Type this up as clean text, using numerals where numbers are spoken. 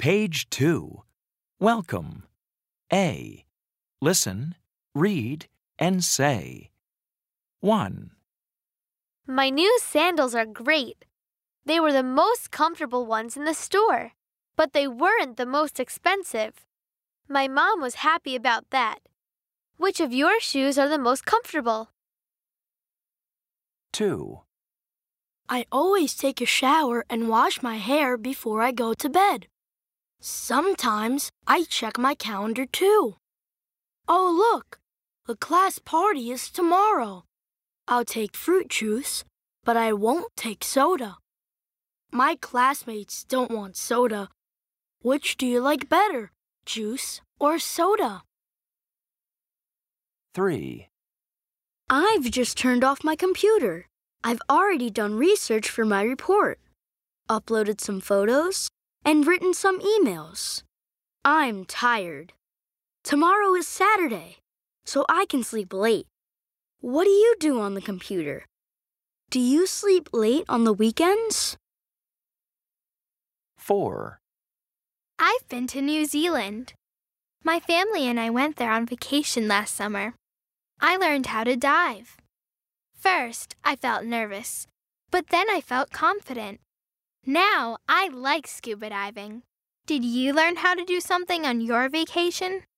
Page 2. Welcome. A. Listen, read, and say. 1. My new sandals are great. They were the most comfortable ones in the store, but they weren't the most expensive. My mom was happy about that. Which of your shoes are the most comfortable? 2. I always take a shower and wash my hair before I go to bed. Sometimes I check my calendar too. Oh, look! The class party is tomorrow. I'll take fruit juice, but I won't take soda. My classmates don't want soda. Which do you like better, juice or soda? 3. I've just turned off my computer. I've already done research for my report, uploaded some photos, and written some emails. I'm tired. Tomorrow is Saturday, so I can sleep late. What do you do on the computer? Do you sleep late on the weekends? 4. I've been to New Zealand. My family and I went there on vacation last summer. I learned how to dive. First, I felt nervous, but then I felt confident. Now, I like scuba diving. Did you learn how to do something on your vacation?